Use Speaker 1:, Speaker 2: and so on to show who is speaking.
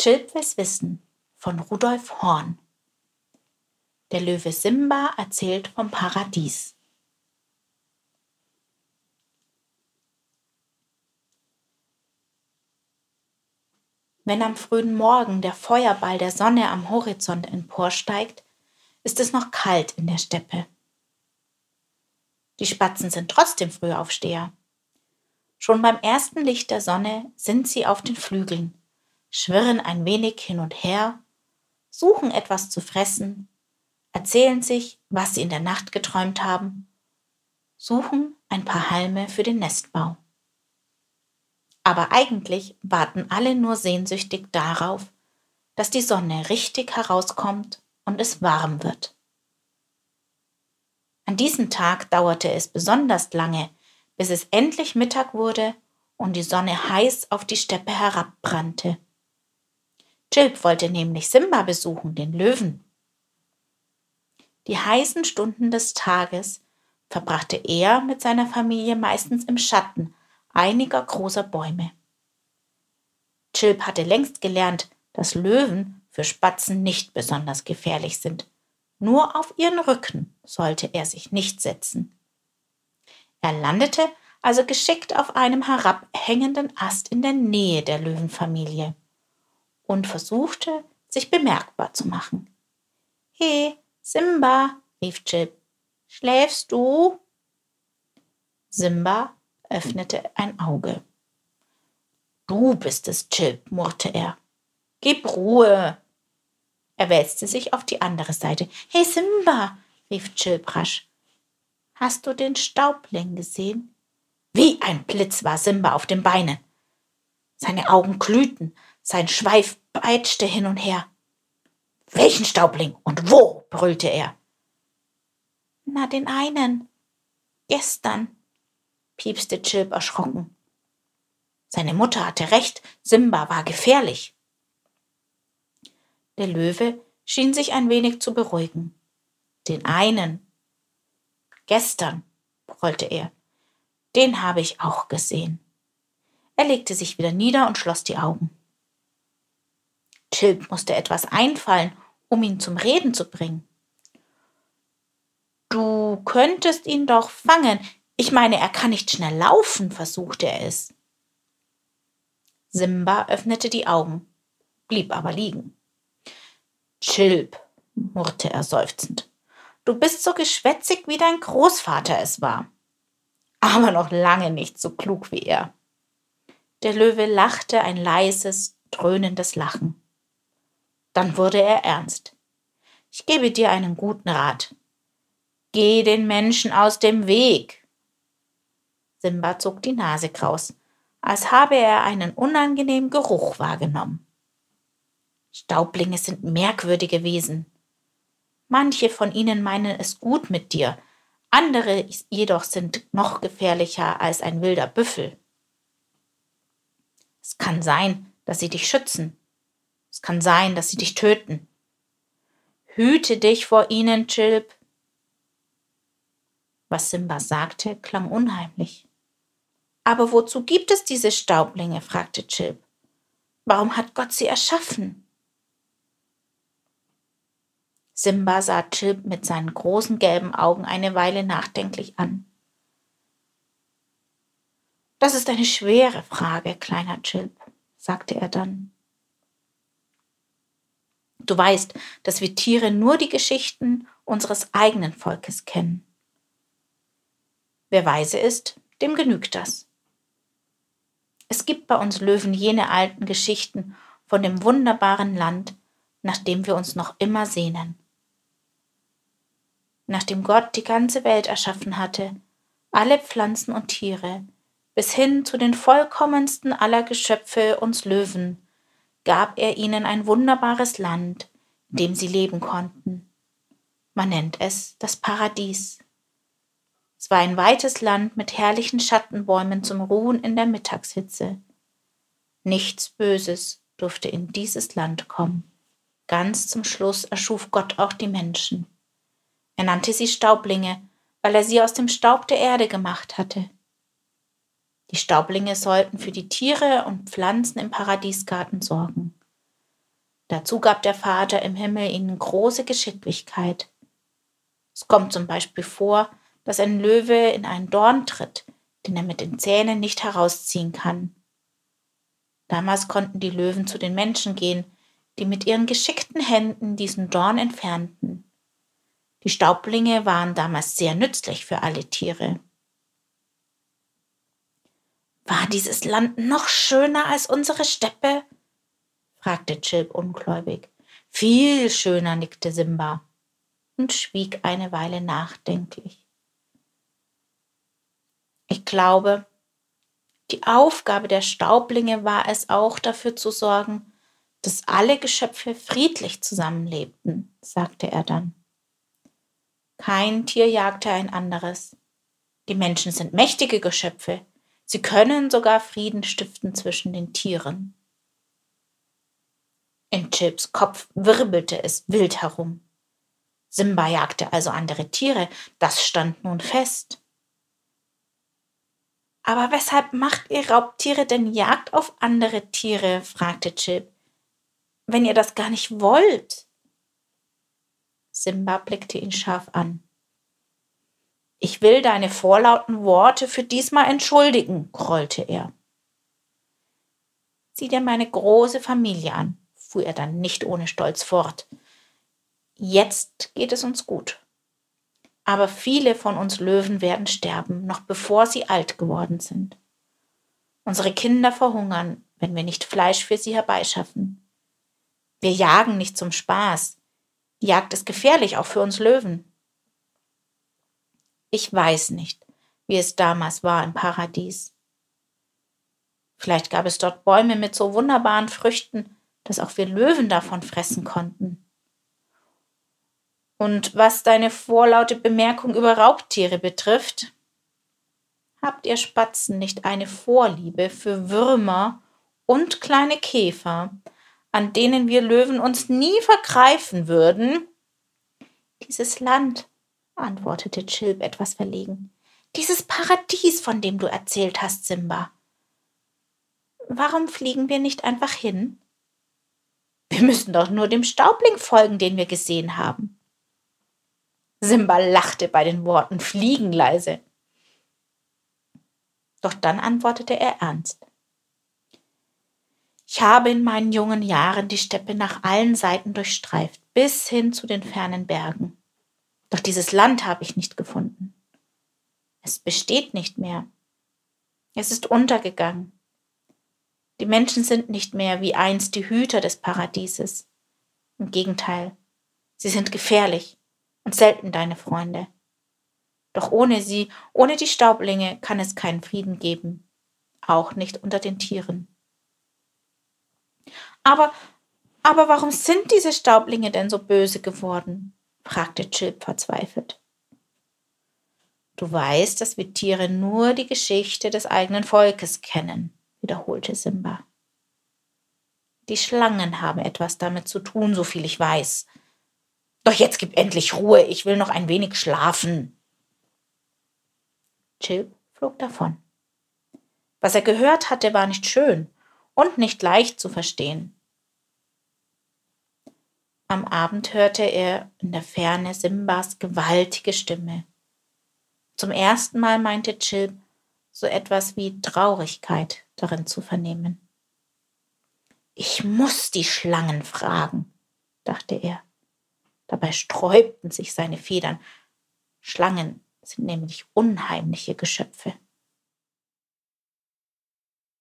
Speaker 1: Chilp will's wissen von Rudolf Horn. Der Löwe Simba erzählt vom Paradies. Wenn am frühen Morgen der Feuerball der Sonne am Horizont emporsteigt, ist es noch kalt in der Steppe. Die Spatzen sind trotzdem Frühaufsteher. Schon beim ersten Licht der Sonne sind sie auf den Flügeln, schwirren ein wenig hin und her, suchen etwas zu fressen, erzählen sich, was sie in der Nacht geträumt haben, suchen ein paar Halme für den Nestbau. Aber eigentlich warten alle nur sehnsüchtig darauf, dass die Sonne richtig herauskommt und es warm wird. An diesem Tag dauerte es besonders lange, bis es endlich Mittag wurde und die Sonne heiß auf die Steppe herabbrannte. Chilp wollte nämlich Simba besuchen, den Löwen. Die heißen Stunden des Tages verbrachte er mit seiner Familie meistens im Schatten einiger großer Bäume. Chilp hatte längst gelernt, dass Löwen für Spatzen nicht besonders gefährlich sind. Nur auf ihren Rücken sollte er sich nicht setzen. Er landete also geschickt auf einem herabhängenden Ast in der Nähe der Löwenfamilie und versuchte, sich bemerkbar zu machen. »He, Simba«, rief Chilp, »schläfst du?« Simba öffnete ein Auge. »Du bist es, Chilp«, murrte er. »Gib Ruhe!« Er wälzte sich auf die andere Seite. »Hey Simba«, rief Chilp rasch, »hast du den Staubling gesehen?« Wie ein Blitz war Simba auf den Beinen. Seine Augen glühten, sein Schweif peitschte hin und her. »Welchen Staubling und wo?« brüllte er. »Na, den einen. Gestern«, piepste Chilp erschrocken. Seine Mutter hatte recht, Simba war gefährlich. Der Löwe schien sich ein wenig zu beruhigen. »Den einen. Gestern«, brüllte er. »Den habe ich auch gesehen.« Er legte sich wieder nieder und schloss die Augen. Chilp musste etwas einfallen, um ihn zum Reden zu bringen. »Du könntest ihn doch fangen. Ich meine, er kann nicht schnell laufen«, versuchte er es. Simba öffnete die Augen, blieb aber liegen. »Chilp«, murrte er seufzend, »du bist so geschwätzig, wie dein Großvater es war, aber noch lange nicht so klug wie er.« Der Löwe lachte ein leises, dröhnendes Lachen. Dann wurde er ernst. »Ich gebe dir einen guten Rat. Geh den Menschen aus dem Weg.« Simba zog die Nase kraus, als habe er einen unangenehmen Geruch wahrgenommen. Staublinge sind merkwürdige Wesen. Manche von ihnen meinen es gut mit dir, andere jedoch sind noch gefährlicher als ein wilder Büffel. Es kann sein, dass sie dich schützen. Es kann sein, dass sie dich töten. Hüte dich vor ihnen, Chilp. Was Simba sagte, klang unheimlich. »Aber wozu gibt es diese Staublinge?«, fragte Chilp. »Warum hat Gott sie erschaffen?« Simba sah Chilp mit seinen großen gelben Augen eine Weile nachdenklich an. »Das ist eine schwere Frage, kleiner Chilp«, sagte er dann. »Du weißt, dass wir Tiere nur die Geschichten unseres eigenen Volkes kennen. Wer weise ist, dem genügt das. Es gibt bei uns Löwen jene alten Geschichten von dem wunderbaren Land, nach dem wir uns noch immer sehnen. Nachdem Gott die ganze Welt erschaffen hatte, alle Pflanzen und Tiere, bis hin zu den vollkommensten aller Geschöpfe, uns Löwen, gab er ihnen ein wunderbares Land, in dem sie leben konnten. Man nennt es das Paradies. Es war ein weites Land mit herrlichen Schattenbäumen zum Ruhen in der Mittagshitze. Nichts Böses durfte in dieses Land kommen. Ganz zum Schluss erschuf Gott auch die Menschen. Er nannte sie Staublinge, weil er sie aus dem Staub der Erde gemacht hatte. Die Staublinge sollten für die Tiere und Pflanzen im Paradiesgarten sorgen. Dazu gab der Vater im Himmel ihnen große Geschicklichkeit. Es kommt zum Beispiel vor, dass ein Löwe in einen Dorn tritt, den er mit den Zähnen nicht herausziehen kann. Damals konnten die Löwen zu den Menschen gehen, die mit ihren geschickten Händen diesen Dorn entfernten. Die Staublinge waren damals sehr nützlich für alle Tiere. »War dieses Land noch schöner als unsere Steppe?« fragte Chilp ungläubig. »Viel schöner«, nickte Simba und schwieg eine Weile nachdenklich. »Ich glaube, die Aufgabe der Staublinge war es auch, dafür zu sorgen, dass alle Geschöpfe friedlich zusammenlebten«, sagte er dann. »Kein Tier jagte ein anderes. Die Menschen sind mächtige Geschöpfe. Sie können sogar Frieden stiften zwischen den Tieren.« In Chilps Kopf wirbelte es wild herum. Simba jagte also andere Tiere, das stand nun fest. »Aber weshalb macht ihr Raubtiere denn Jagd auf andere Tiere?«, fragte Chilp, »wenn ihr das gar nicht wollt?« Simba blickte ihn scharf an. »Ich will deine vorlauten Worte für diesmal entschuldigen«, grollte er. »Sieh dir meine große Familie an«, fuhr er dann nicht ohne Stolz fort. »Jetzt geht es uns gut. Aber viele von uns Löwen werden sterben, noch bevor sie alt geworden sind. Unsere Kinder verhungern, wenn wir nicht Fleisch für sie herbeischaffen. Wir jagen nicht zum Spaß. Die Jagd ist gefährlich, auch für uns Löwen. Ich weiß nicht, wie es damals war im Paradies. Vielleicht gab es dort Bäume mit so wunderbaren Früchten, dass auch wir Löwen davon fressen konnten. Und was deine vorlaute Bemerkung über Raubtiere betrifft, habt ihr Spatzen nicht eine Vorliebe für Würmer und kleine Käfer, an denen wir Löwen uns nie vergreifen würden?« »Dieses Land«, antwortete Chilp etwas verlegen, »dieses Paradies, von dem du erzählt hast, Simba. Warum fliegen wir nicht einfach hin? Wir müssen doch nur dem Staubling folgen, den wir gesehen haben.« Simba lachte bei den Worten »fliegen« leise. Doch dann antwortete er ernst. »Ich habe in meinen jungen Jahren die Steppe nach allen Seiten durchstreift, bis hin zu den fernen Bergen. Doch dieses Land habe ich nicht gefunden. Es besteht nicht mehr. Es ist untergegangen. Die Menschen sind nicht mehr wie einst die Hüter des Paradieses. Im Gegenteil, sie sind gefährlich und selten deine Freunde. Doch ohne sie, ohne die Staublinge, kann es keinen Frieden geben, auch nicht unter den Tieren.« Aber warum sind diese Staublinge denn so böse geworden?«, fragte Chilp verzweifelt. »Du weißt, dass wir Tiere nur die Geschichte des eigenen Volkes kennen«, wiederholte Simba. »Die Schlangen haben etwas damit zu tun, soviel ich weiß. Doch jetzt gib endlich Ruhe, ich will noch ein wenig schlafen.« Chilp flog davon. Was er gehört hatte, war nicht schön und nicht leicht zu verstehen. Am Abend hörte er in der Ferne Simbas gewaltige Stimme. Zum ersten Mal meinte Chilp, so etwas wie Traurigkeit darin zu vernehmen. »Ich muss die Schlangen fragen«, dachte er. Dabei sträubten sich seine Federn. Schlangen sind nämlich unheimliche Geschöpfe.